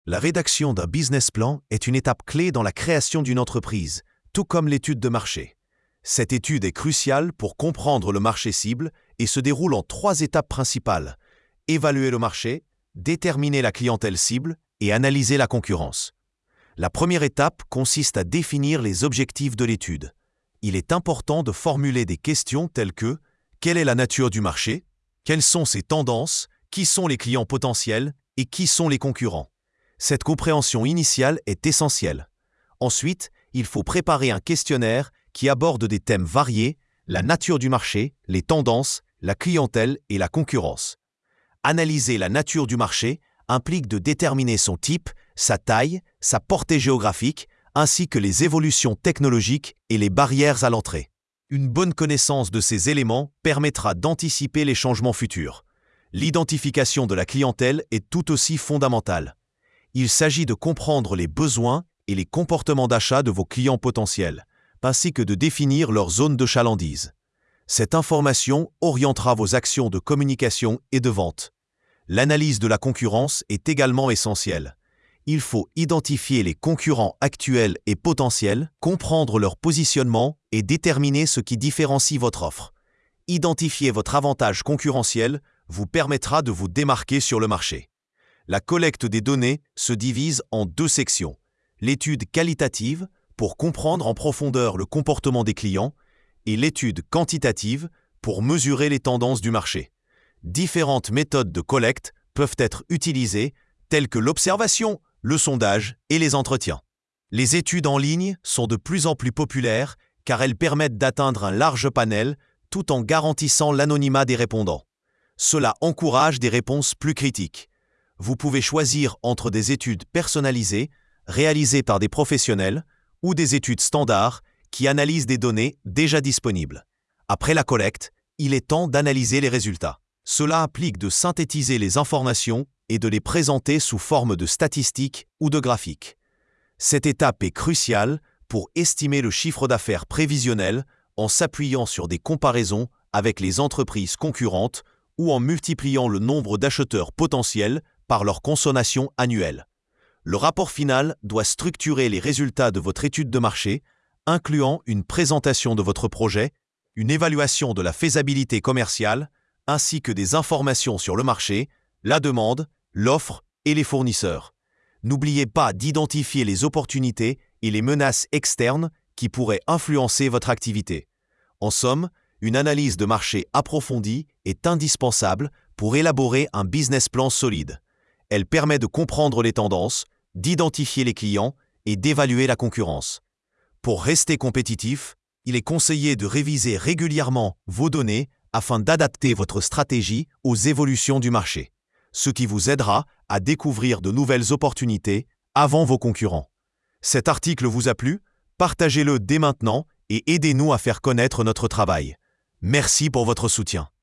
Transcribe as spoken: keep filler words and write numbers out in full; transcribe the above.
La rédaction d'un business plan est une étape clé dans la création d'une entreprise, tout comme l'étude de marché. Cette étude est cruciale pour comprendre le marché cible et se déroule en trois étapes principales. Évaluer le marché, déterminer la clientèle cible et analyser la concurrence. La première étape consiste à définir les objectifs de l'étude. Il est important de formuler des questions telles que « Quelle est la nature du marché ? Quelles sont ses tendances ? Qui sont les clients potentiels ? Et qui sont les concurrents ?» Cette compréhension initiale est essentielle. Ensuite, il faut préparer un questionnaire qui aborde des thèmes variés, la nature du marché, les tendances, la clientèle et la concurrence. Analyser la nature du marché implique de déterminer son type, sa taille, sa portée géographique, ainsi que les évolutions technologiques et les barrières à l'entrée. Une bonne connaissance de ces éléments permettra d'anticiper les changements futurs. L'identification de la clientèle est tout aussi fondamentale. Il s'agit de comprendre les besoins et les comportements d'achat de vos clients potentiels, ainsi que de définir leur zone de chalandise. Cette information orientera vos actions de communication et de vente. L'analyse de la concurrence est également essentielle. Il faut identifier les concurrents actuels et potentiels, comprendre leur positionnement et déterminer ce qui différencie votre offre. Identifier votre avantage concurrentiel vous permettra de vous démarquer sur le marché. La collecte des données se divise en deux sections. L'étude qualitative, pour comprendre en profondeur le comportement des clients, et l'étude quantitative, pour mesurer les tendances du marché. Différentes méthodes de collecte peuvent être utilisées, telles que l'observation, le sondage et les entretiens. Les études en ligne sont de plus en plus populaires car elles permettent d'atteindre un large panel tout en garantissant l'anonymat des répondants. Cela encourage des réponses plus critiques. Vous pouvez choisir entre des études personnalisées, réalisées par des professionnels, ou des études standards qui analysent des données déjà disponibles. Après la collecte, il est temps d'analyser les résultats. Cela implique de synthétiser les informations et de les présenter sous forme de statistiques ou de graphiques. Cette étape est cruciale pour estimer le chiffre d'affaires prévisionnel en s'appuyant sur des comparaisons avec les entreprises concurrentes ou en multipliant le nombre d'acheteurs potentiels par leur consommation annuelle. Le rapport final doit structurer les résultats de votre étude de marché, incluant une présentation de votre projet, une évaluation de la faisabilité commerciale, ainsi que des informations sur le marché, la demande, l'offre et les fournisseurs. N'oubliez pas d'identifier les opportunités et les menaces externes qui pourraient influencer votre activité. En somme, une analyse de marché approfondie est indispensable pour élaborer un business plan solide. Elle permet de comprendre les tendances, d'identifier les clients et d'évaluer la concurrence. Pour rester compétitif, il est conseillé de réviser régulièrement vos données afin d'adapter votre stratégie aux évolutions du marché, ce qui vous aidera à découvrir de nouvelles opportunités avant vos concurrents. Cet article vous a plu? Partagez-le dès maintenant et aidez-nous à faire connaître notre travail. Merci pour votre soutien.